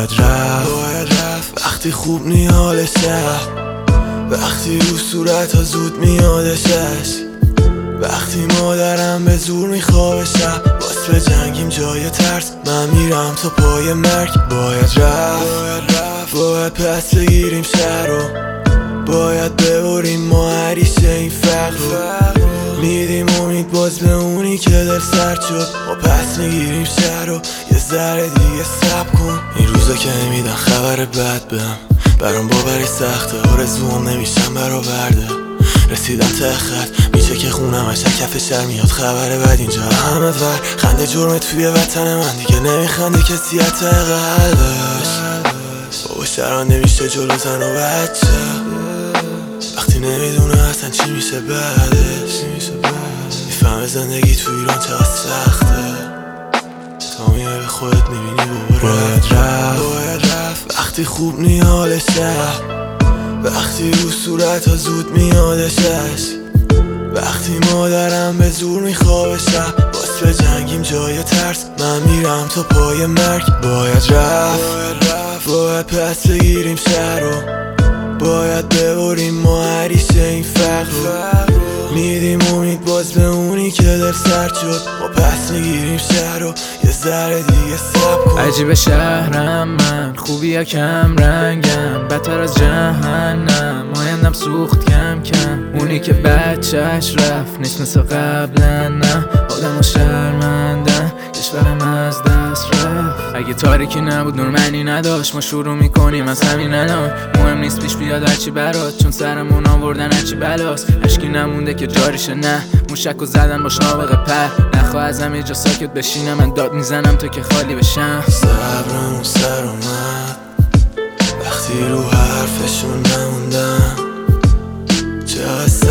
رفت وقتی خوب نیالشه، وقتی رو صورت ها زود میادشش، وقتی مادرم به زور میخوابه شب باز به جنگیم جای ترس، من میرم تا پای مرگ. باید رفت باید پس بگیریم شهر رو، باید ببریم ما عریشه این فقر رو، میدیم امید باز به اونی که دل سرد شد، ما پس میگیریم شهر رو. یه ذره دیگه صبر کن، این روزا که نمیدن خبر بد بهم، برام باوری سخته، آرزوام نمیشن برآورده، رسیدم ته خط میشه که خونم از کف شهر میاد خبر بد اینجا احمد ور، خنده جرمه توی وطن من دیگه نمیخنده کسی حتی قلبش، بابا شهران نمیشه جلو زن و بچه، وقتی نمیدونه اصلا چی میشه بعدش، میفهمه زندگی تو ایران چقدر سخته، تا میای به خودت میبینی باید رفت وقتی خوب نیالشه، وقتی رو صورت ها زود میادشش، وقتی مادرم به زور میخوابه شب باز به جنگیم جای ترس، من میرم تا پای مرگ. باید رفت باید پس بگیریم شهر رو، باید ببریم ما عریشه این فقر رو، میدیم امید باز به اونی که دل سرد شد، ما پس میگیریم شهر رو. یه ذره دیگه صبر کن. عجیب شهرم من، خوبی یا کم رنگم، بدتر از جهنم، آیندم سوخت کم کم، اونی که بچهش رفت نیست مثل قبلا، نه آدم ها شرمندن، کشورم از دست رفت، اگه تاریکی نبود نور معنی نداشت، ما شروع میکنیم از همین الان، مهم نیست پیش بیاد هرچی برات، چون سرمون آوردن هرچی بلاست، اشکی نمونده که جاریشه، نه موشک و زدن باش نابغه پر، نخواه از همه جا ساکت بشینم، من داد میزنم تو که خالی بشم. صبرمون سر اومد وقتی رو حرفشون نموندم، چقدر